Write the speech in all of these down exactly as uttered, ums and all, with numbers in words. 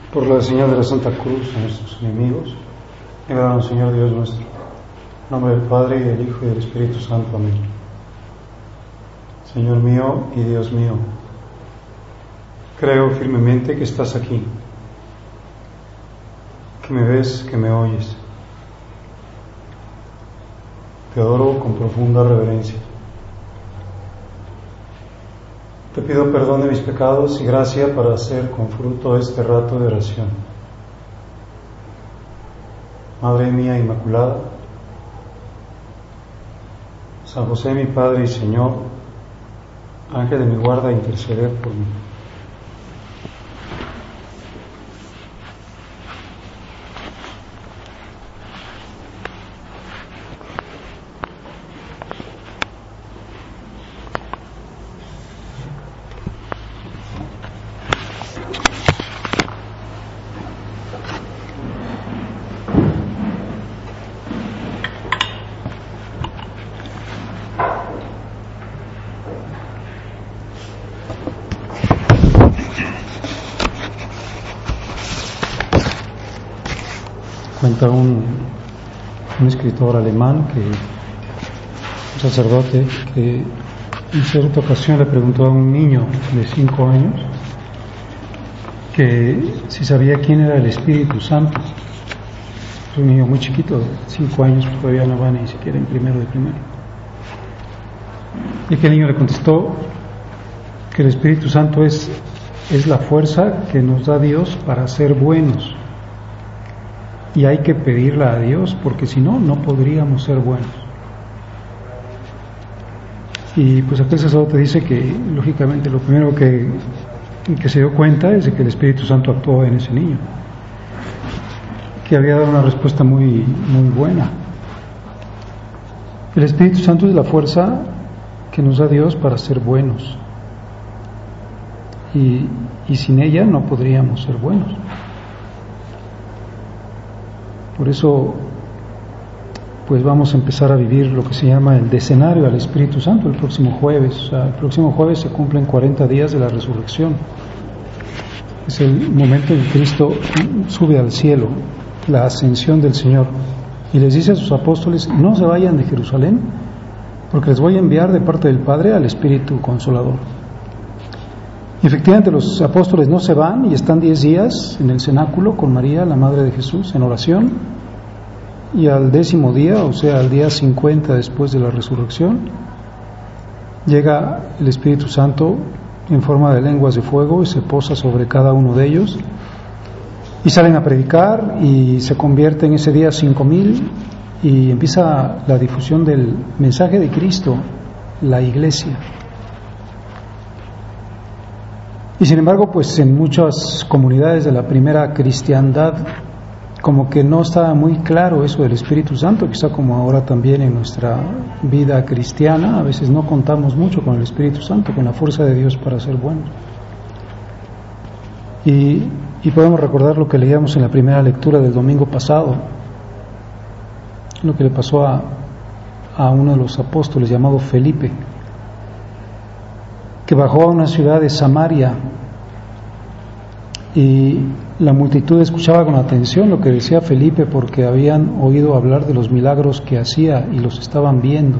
Por la señal de la Santa Cruz a nuestros enemigos, líbranos, Señor Dios nuestro. En nombre del Padre, y del Hijo, y del Espíritu Santo. Amén. Señor mío y Dios mío, creo firmemente que estás aquí, que me ves, que me oyes. Te adoro con profunda reverencia. Te pido perdón de mis pecados y gracia para hacer con fruto este rato de oración. Madre mía Inmaculada, San José mi Padre y Señor, Ángel de mi guarda, interceder por mí. Cuenta un, un escritor alemán, que un sacerdote, que en cierta ocasión le preguntó a un niño de cinco años que si sabía quién era el Espíritu Santo. Es un niño muy chiquito, de cinco años, todavía no va ni siquiera en primero de primero. Y que el niño le contestó que el Espíritu Santo es, es la fuerza que nos da Dios para ser buenos. Y hay que pedirla a Dios, porque si no, no podríamos ser buenos. Y pues aquel sacerdote dice que, lógicamente, lo primero que, que se dio cuenta es de que el Espíritu Santo actuó en ese niño, que había dado una respuesta muy, muy buena. El Espíritu Santo es la fuerza que nos da Dios para ser buenos. Y, y sin ella no podríamos ser buenos. Por eso, pues vamos a empezar a vivir lo que se llama el decenario al Espíritu Santo el próximo jueves. O sea, el próximo jueves se cumplen cuarenta días de la resurrección. Es el momento en que Cristo sube al cielo, la ascensión del Señor. Y les dice a sus apóstoles, no se vayan de Jerusalén, porque les voy a enviar de parte del Padre al Espíritu Consolador. Y efectivamente los apóstoles no se van y están diez días en el cenáculo con María, la Madre de Jesús, en oración. Y al décimo día, o sea, al día cincuenta después de la resurrección, llega el Espíritu Santo en forma de lenguas de fuego y se posa sobre cada uno de ellos. Y salen a predicar y se convierten ese día cinco mil y empieza la difusión del mensaje de Cristo, la Iglesia. Y sin embargo, pues en muchas comunidades de la primera cristiandad, como que no estaba muy claro eso del Espíritu Santo, quizá como ahora también en nuestra vida cristiana, a veces no contamos mucho con el Espíritu Santo, con la fuerza de Dios para ser buenos. Y, y podemos recordar lo que leíamos en la primera lectura del domingo pasado, lo que le pasó a, a uno de los apóstoles llamado Felipe, que bajó a una ciudad de Samaria y la multitud escuchaba con atención lo que decía Felipe, porque habían oído hablar de los milagros que hacía y los estaban viendo.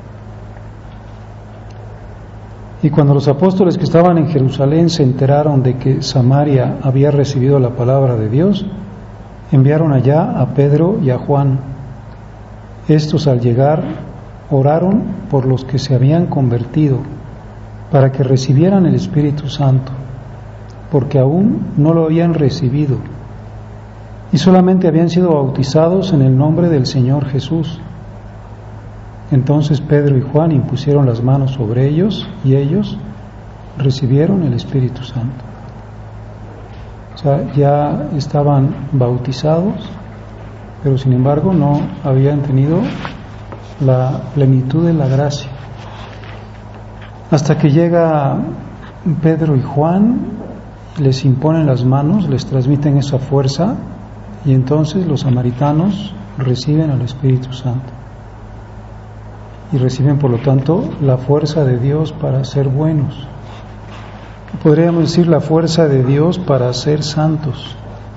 Y cuando los apóstoles que estaban en Jerusalén se enteraron de que Samaria había recibido la palabra de Dios, enviaron allá a Pedro y a Juan. Estos, al llegar, oraron por los que se habían convertido, para que recibieran el Espíritu Santo, porque aún no lo habían recibido, y solamente habían sido bautizados en el nombre del Señor Jesús. Entonces Pedro y Juan impusieron las manos sobre ellos, y ellos recibieron el Espíritu Santo. O sea, ya estaban bautizados, pero sin embargo no habían tenido la plenitud de la gracia. Hasta que llega Pedro y Juan, les imponen las manos, les transmiten esa fuerza, y entonces los samaritanos reciben al Espíritu Santo. Y reciben, por lo tanto, la fuerza de Dios para ser buenos. Podríamos decir la fuerza de Dios para ser santos.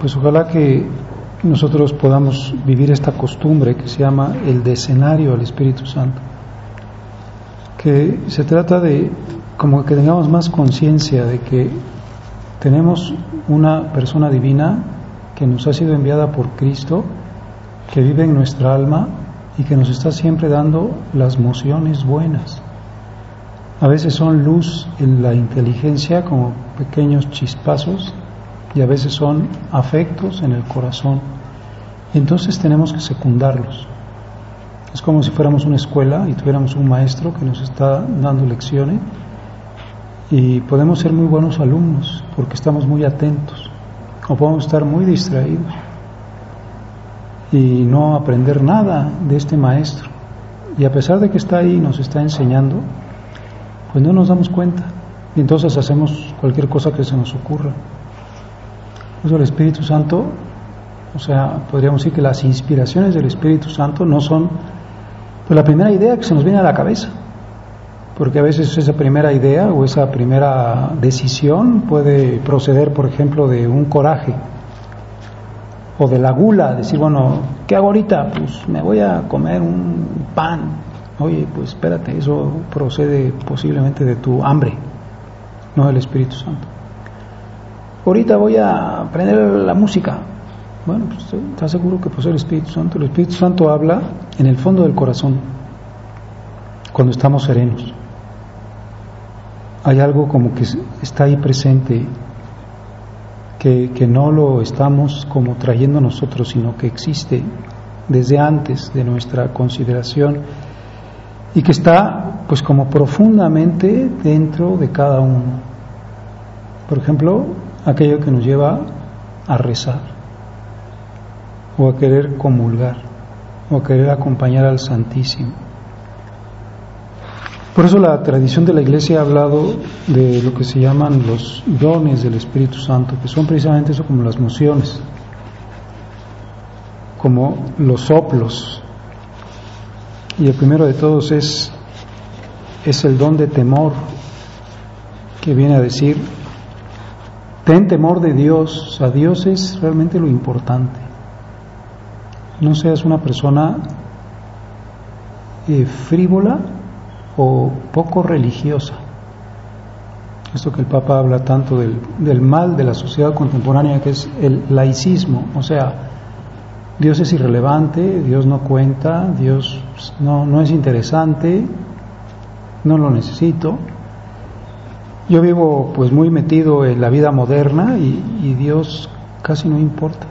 pues ojalá que nosotros podamos vivir esta costumbre que se llama el decenario al Espíritu Santo, que se trata de como que tengamos más conciencia de que tenemos una persona divina que nos ha sido enviada por Cristo, que vive en nuestra alma y que nos está siempre dando las mociones buenas. A veces son luz en la inteligencia, como pequeños chispazos, y a veces son afectos en el corazón. Y entonces tenemos que secundarlos. Es como si fuéramos una escuela y tuviéramos un maestro que nos está dando lecciones, y podemos ser muy buenos alumnos porque estamos muy atentos, o podemos estar muy distraídos y no aprender nada de este maestro, y a pesar de que está ahí y nos está enseñando, pues no nos damos cuenta, y entonces hacemos cualquier cosa que se nos ocurra. Por eso el Espíritu Santo, o sea, podríamos decir que las inspiraciones del Espíritu Santo no son pues la primera idea que se nos viene a la cabeza, porque a veces esa primera idea o esa primera decisión puede proceder, por ejemplo, de un coraje o de la gula, decir, bueno, ¿qué hago ahorita? Pues me voy a comer un pan. Oye, pues espérate, eso procede posiblemente de tu hambre, no del Espíritu Santo. Ahorita voy a aprender la música. Bueno, pues ¿estás seguro que posee el Espíritu Santo? El Espíritu Santo habla en el fondo del corazón, cuando estamos serenos. Hay algo como que está ahí presente, que, que no lo estamos como trayendo nosotros, sino que existe desde antes de nuestra consideración y que está pues como profundamente dentro de cada uno. Por ejemplo, aquello que nos lleva a rezar, o a querer comulgar, o a querer acompañar al Santísimo. Por eso la tradición de la Iglesia ha hablado de lo que se llaman los dones del Espíritu Santo, que son precisamente eso, como las mociones, como los soplos. Y el primero de todos es, es el don de temor, que viene a decir, ten temor de Dios. O sea, Dios es realmente lo importante. No seas una persona eh, frívola o poco religiosa. Esto que el Papa habla tanto del, del mal de la sociedad contemporánea, que es el laicismo, o sea, Dios es irrelevante, Dios no cuenta, Dios no, no es interesante, no lo necesito. Yo vivo pues muy metido en la vida moderna y, y Dios casi no importa.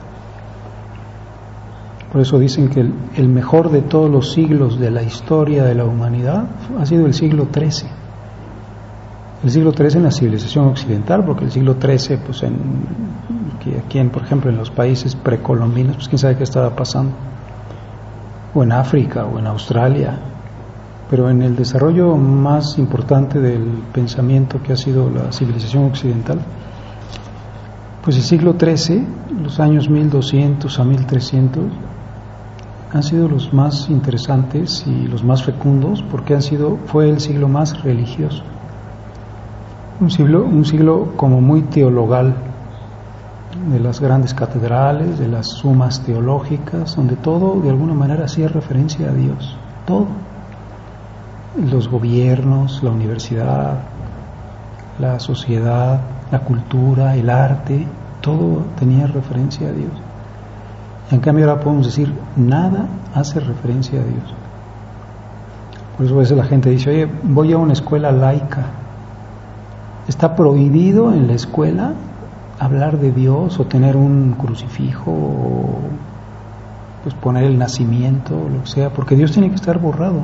Por eso dicen que el, el mejor de todos los siglos de la historia de la humanidad ha sido el siglo trece. El siglo trece en la civilización occidental, porque el siglo trece, pues en, aquí en, por ejemplo, en los países precolombinos, pues quién sabe qué estaba pasando, o en África, o en Australia, pero en el desarrollo más importante del pensamiento que ha sido la civilización occidental, pues el siglo trece, los años mil doscientos a mil trescientos, han sido los más interesantes y los más fecundos, porque han sido, fue el siglo más religioso. Un siglo, un siglo como muy teologal, de las grandes catedrales, de las sumas teológicas, donde todo de alguna manera hacía referencia a Dios, todo. Los gobiernos, la universidad, la sociedad, la cultura, el arte, todo tenía referencia a Dios. En cambio ahora podemos decir, nada hace referencia a Dios. Por eso a veces la gente dice, oye, voy a una escuela laica. Está prohibido en la escuela hablar de Dios o tener un crucifijo o pues poner el nacimiento o lo que sea, porque Dios tiene que estar borrado.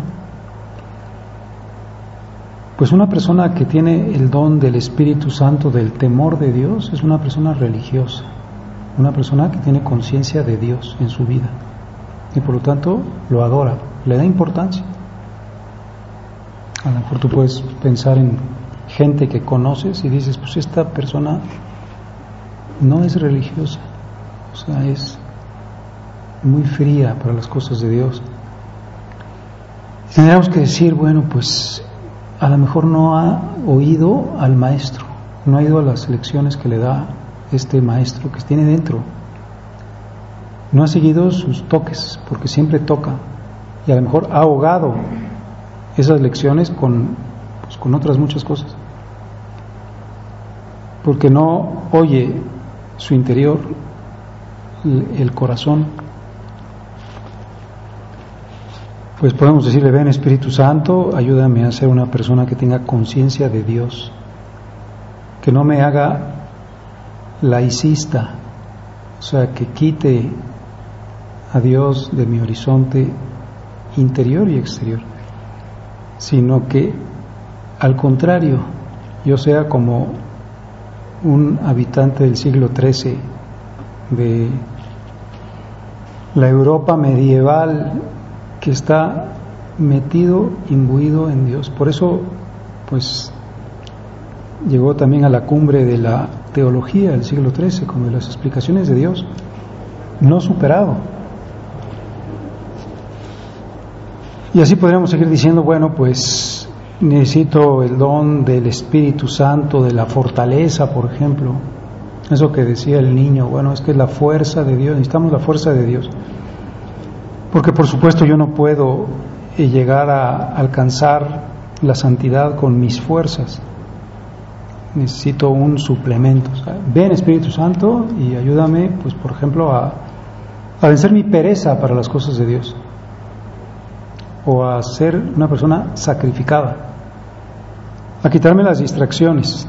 Pues una persona que tiene el don del Espíritu Santo, del temor de Dios, es una persona religiosa, una persona que tiene conciencia de Dios en su vida y por lo tanto lo adora, le da importancia. A lo mejor tú puedes pensar en gente que conoces y dices, pues esta persona no es religiosa, o sea, es muy fría para las cosas de Dios. Tendríamos que decir, bueno, pues a lo mejor no ha oído al maestro, no ha ido a las lecciones que le da este maestro que tiene dentro, no ha seguido sus toques, porque siempre toca, y a lo mejor ha ahogado esas lecciones con, pues, con otras muchas cosas, porque no oye su interior, el corazón. Pues podemos decirle: ven Espíritu Santo, ayúdame a ser una persona que tenga conciencia de Dios, que no me haga laicista, o sea, que quite a Dios de mi horizonte interior y exterior, sino que al contrario, yo sea como un habitante del siglo trece de la Europa medieval, que está metido, imbuido en Dios. Por eso, pues, llegó también a la cumbre de la teología del siglo trece, como de las explicaciones de Dios, no superado. Y así podríamos seguir diciendo: bueno, pues necesito el don del Espíritu Santo, de la fortaleza, por ejemplo. Eso que decía el niño, bueno, es que es la fuerza de Dios, necesitamos la fuerza de Dios. Porque por supuesto yo no puedo llegar a alcanzar la santidad con mis fuerzas. Necesito un suplemento. O sea, ven Espíritu Santo y ayúdame, pues por ejemplo, a, a vencer mi pereza para las cosas de Dios, o a ser una persona sacrificada, a quitarme las distracciones,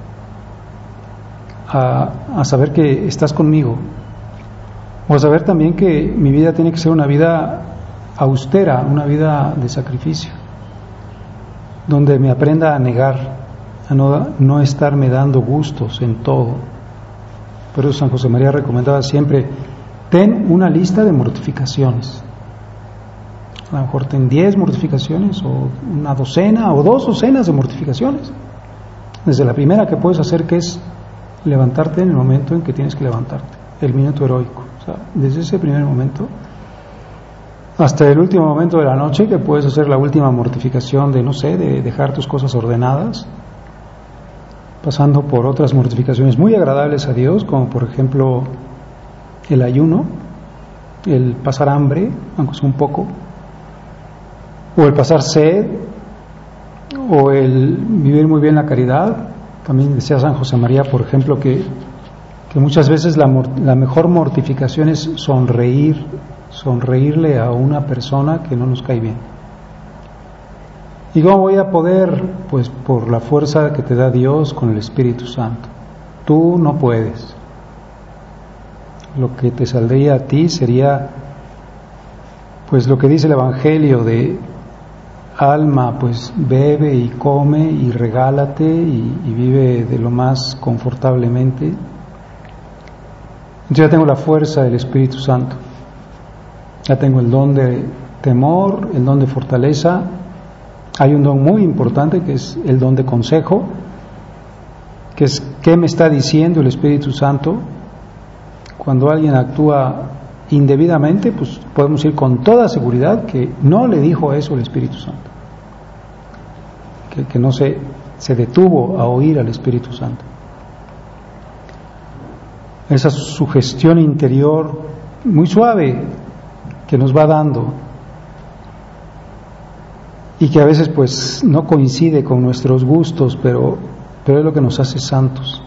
a, a saber que estás conmigo, o a saber también que mi vida tiene que ser una vida austera, una vida de sacrificio, donde me aprenda a negar, a no, no estarme dando gustos en todo. Por eso San José María recomendaba siempre: ten una lista de mortificaciones. A lo mejor ten diez mortificaciones, o una docena, o dos docenas de mortificaciones. Desde la primera que puedes hacer, que es levantarte en el momento en que tienes que levantarte, el minuto heroico. O sea, desde ese primer momento hasta el último momento de la noche, que puedes hacer la última mortificación de, no sé, de dejar tus cosas ordenadas, pasando por otras mortificaciones muy agradables a Dios, como por ejemplo el ayuno, el pasar hambre, aunque sea un poco, o el pasar sed, o el vivir muy bien la caridad. También decía San José María, por ejemplo, que, que muchas veces la, la mejor mortificación es sonreír, sonreírle a una persona que no nos cae bien. ¿Y cómo voy a poder? Pues por la fuerza que te da Dios con el Espíritu Santo. Tú no puedes. Lo que te saldría a ti sería, pues lo que dice el Evangelio de: alma, pues bebe y come y regálate y, y vive de lo más confortablemente. Entonces ya tengo la fuerza del Espíritu Santo, ya tengo el don de temor, el don de fortaleza. Hay un don muy importante que es el don de consejo, que es qué me está diciendo el Espíritu Santo. Cuando alguien actúa indebidamente, pues podemos ir con toda seguridad que no le dijo eso el Espíritu Santo, que, que no se, se detuvo a oír al Espíritu Santo. Esa sugestión interior muy suave que nos va dando, y que a veces pues no coincide con nuestros gustos, pero, pero es lo que nos hace santos,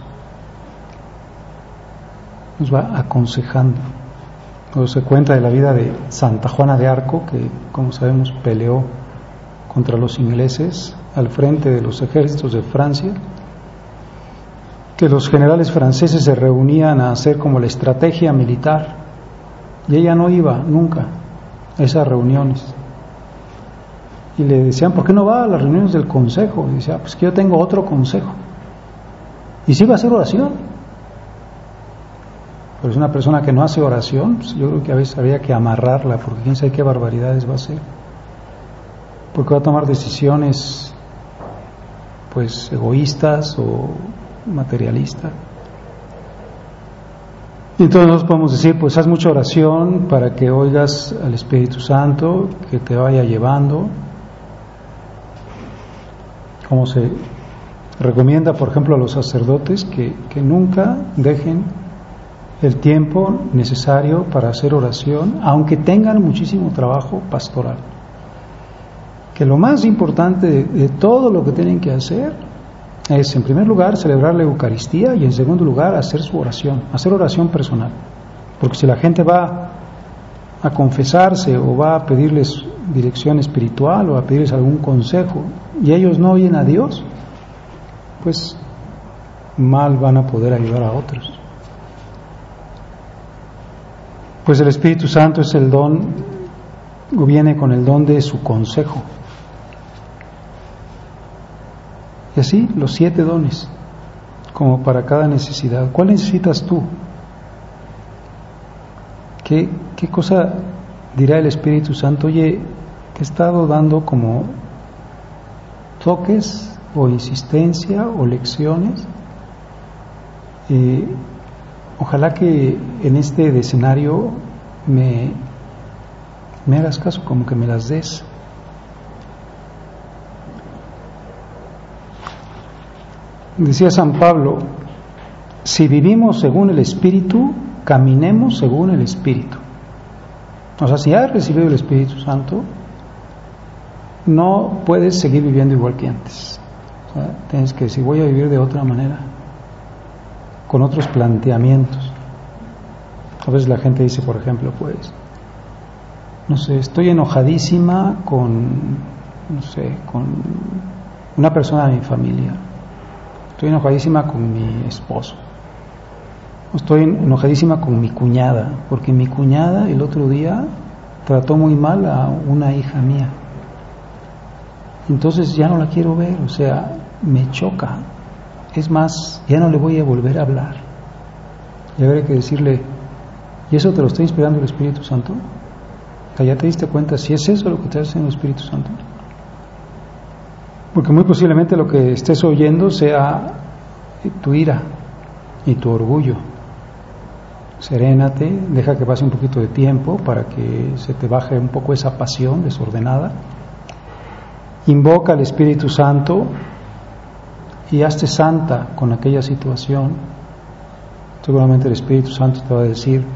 nos va aconsejando. Cuando se cuenta de la vida de Santa Juana de Arco, que como sabemos peleó contra los ingleses al frente de los ejércitos de Francia, que los generales franceses se reunían a hacer como la estrategia militar, y ella no iba nunca a esas reuniones. Y le decían: ¿por qué no va a las reuniones del consejo? Y decía: pues que yo tengo otro consejo. Y sí va a hacer oración. Pero es una persona que no hace oración, pues yo creo que a veces habría que amarrarla, porque quién sabe qué barbaridades va a hacer. Porque va a tomar decisiones pues egoístas o materialistas. Y entonces nosotros podemos decir: pues haz mucha oración para que oigas al Espíritu Santo, que te vaya llevando. Como se recomienda, por ejemplo, a los sacerdotes, que, que nunca dejen el tiempo necesario para hacer oración, aunque tengan muchísimo trabajo pastoral. Que lo más importante de, de todo lo que tienen que hacer es, en primer lugar, celebrar la Eucaristía y, en segundo lugar, hacer su oración, hacer oración personal. Porque si la gente va a confesarse o va a pedirles dirección espiritual o a pedirles algún consejo y ellos no oyen a Dios, pues mal van a poder ayudar a otros. Pues el Espíritu Santo es el don, viene con el don de su consejo. Y así los siete dones, como para cada necesidad. ¿Cuál necesitas tú? ¿Qué, qué cosa dirá el Espíritu Santo? Oye, te he estado dando como toques o insistencia o lecciones. Eh, ojalá que en este escenario me, me hagas caso, como que me las des. Decía San Pablo, si vivimos según el Espíritu, caminemos según el Espíritu. O sea, si has recibido el Espíritu Santo, no puedes seguir viviendo igual que antes. O sea, tienes que decir, voy a vivir de otra manera, con otros planteamientos. A veces la gente dice, por ejemplo, pues, no sé, estoy enojadísima con, no sé, con una persona de mi familia. Estoy enojadísima con mi esposo. Estoy enojadísima con mi cuñada, porque mi cuñada el otro día trató muy mal a una hija mía. Entonces ya no la quiero ver, o sea, me choca. Es más, ya no le voy a volver a hablar. Y habrá que decirle, ¿y eso te lo está inspirando el Espíritu Santo? O sea, ¿ya te diste cuenta si es eso lo que te hace en el Espíritu Santo? Porque muy posiblemente lo que estés oyendo sea tu ira y tu orgullo. Serénate, deja que pase un poquito de tiempo para que se te baje un poco esa pasión desordenada. Invoca al Espíritu Santo y hazte santa con aquella situación. Seguramente el Espíritu Santo te va a decir,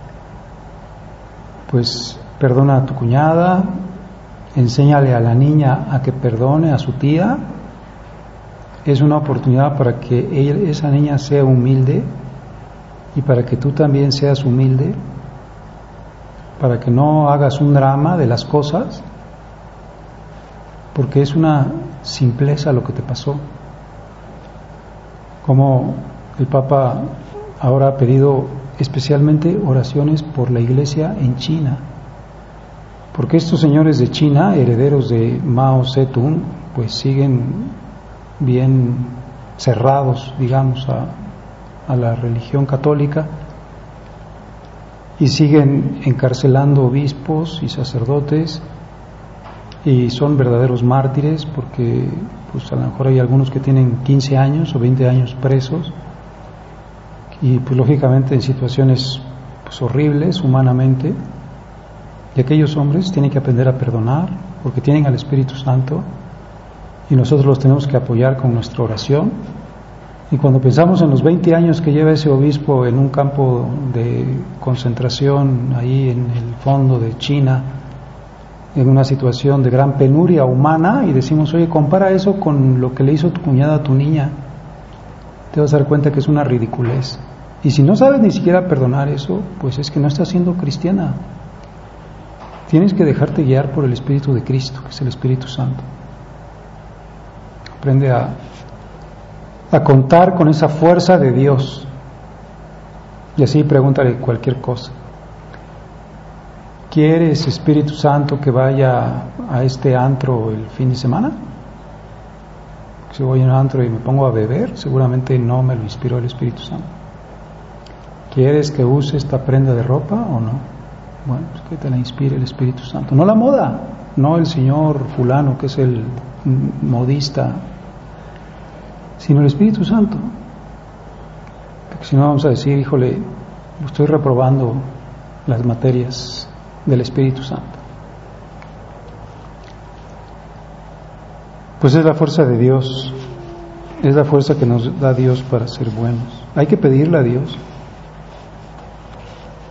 pues perdona a tu cuñada, enséñale a la niña a que perdone a su tía. Es una oportunidad para que ella, esa niña sea humilde y para que tú también seas humilde, para que no hagas un drama de las cosas, porque es una simpleza lo que te pasó. Como el Papa ahora ha pedido especialmente oraciones por la iglesia en China, porque estos señores de China, herederos de Mao Zedong, pues siguen bien cerrados, digamos, a, a la religión católica y siguen encarcelando obispos y sacerdotes y son verdaderos mártires, porque pues a lo mejor hay algunos que tienen quince años o veinte años presos y pues lógicamente en situaciones pues horribles humanamente. Y aquellos hombres tienen que aprender a perdonar porque tienen al Espíritu Santo y nosotros los tenemos que apoyar con nuestra oración. Y cuando pensamos en los veinte años que lleva ese obispo en un campo de concentración ahí en el fondo de China, en una situación de gran penuria humana, y decimos, oye, compara eso con lo que le hizo tu cuñada a tu niña, te vas a dar cuenta que es una ridiculez. Y si no sabes ni siquiera perdonar eso, pues es que no estás siendo cristiana. Tienes que dejarte guiar por el Espíritu de Cristo, que es el Espíritu Santo. Aprende a, a contar con esa fuerza de Dios. Y así pregúntale cualquier cosa. ¿Quieres, Espíritu Santo, que vaya a este antro el fin de semana? Si voy a un antro y me pongo a beber, seguramente no me lo inspiró el Espíritu Santo. ¿Quieres que use esta prenda de ropa o no? Bueno, pues que te la inspire el Espíritu Santo. No la moda, no el señor fulano que es el modista, sino el Espíritu Santo. Porque si no vamos a decir, híjole, estoy reprobando las materias del Espíritu Santo. Pues es la fuerza de Dios, es la fuerza que nos da Dios para ser buenos. Hay que pedirle a Dios.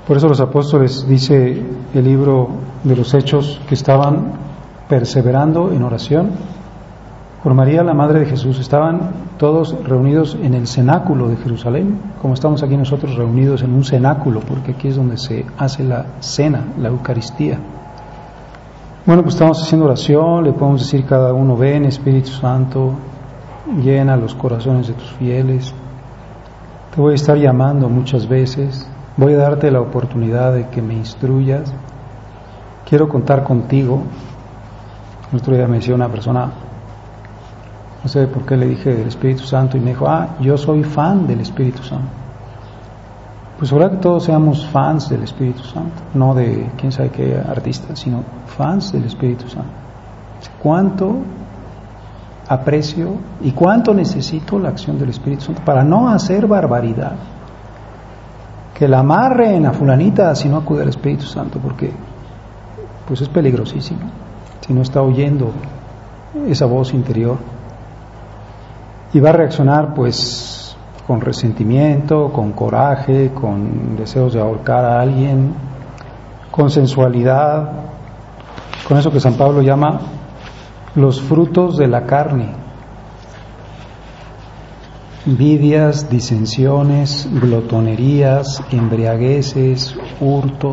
Por eso los apóstoles, dice el libro de los Hechos, que estaban perseverando en oración por María, la Madre de Jesús. Estaban todos reunidos en el cenáculo de Jerusalén, como estamos aquí nosotros reunidos en un cenáculo, porque aquí es donde se hace la cena, la Eucaristía. Bueno, pues estamos haciendo oración, le podemos decir cada uno: ven Espíritu Santo, llena los corazones de tus fieles, te voy a estar llamando muchas veces, voy a darte la oportunidad de que me instruyas, quiero contar contigo. El otro día me decía una persona, no sé por qué le dije del Espíritu Santo, y me dijo: ah, yo soy fan del Espíritu Santo. Pues ojalá que todos seamos fans del Espíritu Santo, no de quién sabe qué artista, sino fans del Espíritu Santo. ¿Cuánto aprecio y cuánto necesito la acción del Espíritu Santo para no hacer barbaridad? Que la amarren a fulanita si no acude al Espíritu Santo, porque pues es peligrosísimo si no está oyendo esa voz interior, y va a reaccionar pues con resentimiento, con coraje, con deseos de ahorcar a alguien, con sensualidad, con eso que San Pablo llama los frutos de la carne: envidias, disensiones, glotonerías, embriagueces, hurtos.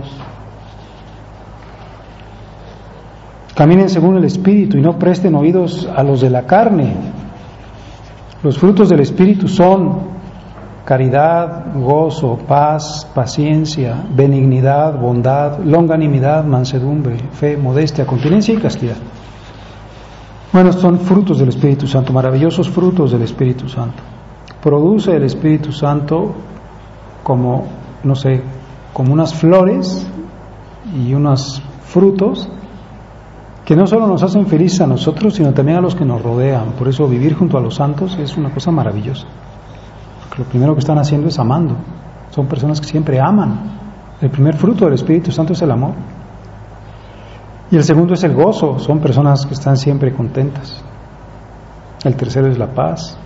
Caminen según el Espíritu y no presten oídos a los de la carne. Los frutos del Espíritu son caridad, gozo, paz, paciencia, benignidad, bondad, longanimidad, mansedumbre, fe, modestia, continencia y castidad. Bueno, son frutos del Espíritu Santo, maravillosos frutos del Espíritu Santo. Produce el Espíritu Santo como, no sé, como unas flores y unos frutos que no solo nos hacen felices a nosotros, sino también a los que nos rodean. Por eso vivir junto a los santos es una cosa maravillosa. Porque lo primero que están haciendo es amando. Son personas que siempre aman. El primer fruto del Espíritu Santo es el amor. Y el segundo es el gozo. Son personas que están siempre contentas. El tercero es la paz,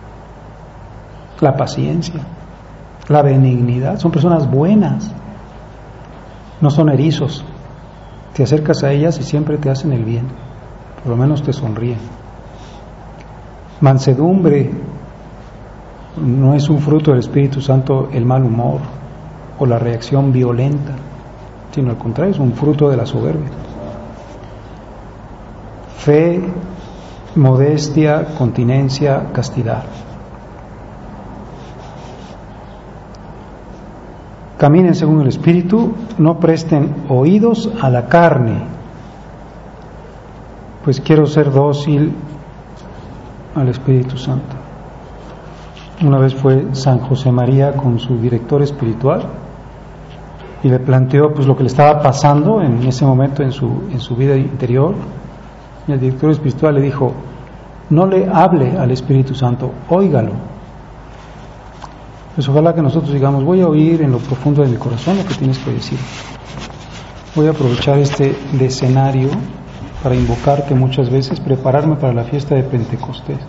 la paciencia, la benignidad. Son personas buenas. No son erizos. Te acercas a ellas y siempre te hacen el bien, por lo menos te sonríen. Mansedumbre. No es un fruto del Espíritu Santo el mal humor o la reacción violenta, sino al contrario, es un fruto de la soberbia. Fe, modestia, continencia, castidad. Caminen según el Espíritu, no presten oídos a la carne. Pues quiero ser dócil al Espíritu Santo. Una vez fue San José María con su director espiritual y le planteó pues lo que le estaba pasando en ese momento en su, en su vida interior, y el director espiritual le dijo: no le hable al Espíritu Santo, óigalo. Pues ojalá que nosotros digamos: voy a oír en lo profundo de mi corazón lo que tienes que decir. Voy a aprovechar este escenario para invocarte muchas veces, prepararme para la fiesta de Pentecostés,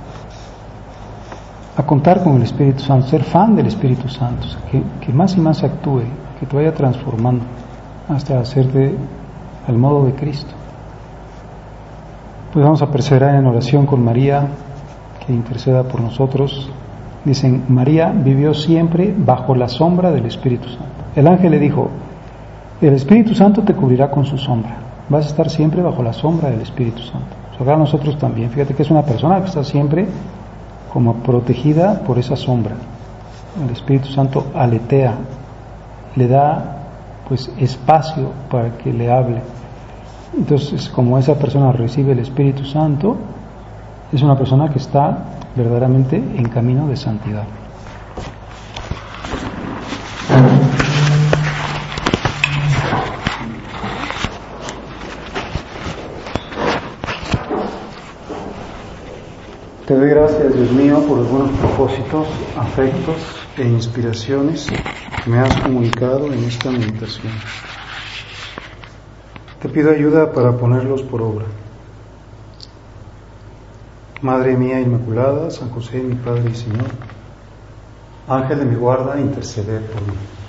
a contar con el Espíritu Santo, ser fan del Espíritu Santo, o sea, que, que más y más actúe, que te vaya transformando hasta hacerte al modo de Cristo. Pues vamos a perseverar en oración con María, que interceda por nosotros. Dicen: María vivió siempre bajo la sombra del Espíritu Santo. El ángel le dijo: el Espíritu Santo te cubrirá con su sombra, vas a estar siempre bajo la sombra del Espíritu Santo. O sea, nosotros también, fíjate que es una persona que está siempre como protegida por esa sombra. El Espíritu Santo aletea, le da pues espacio para que le hable. Entonces, como esa persona recibe el Espíritu Santo, es una persona que está verdaderamente en camino de santidad. Te doy gracias, Dios mío, por los buenos propósitos, afectos e inspiraciones que me has comunicado en esta meditación. Te pido ayuda para ponerlos por obra. Madre mía Inmaculada, San José, mi Padre y Señor, Ángel de mi guarda, interceded por mí.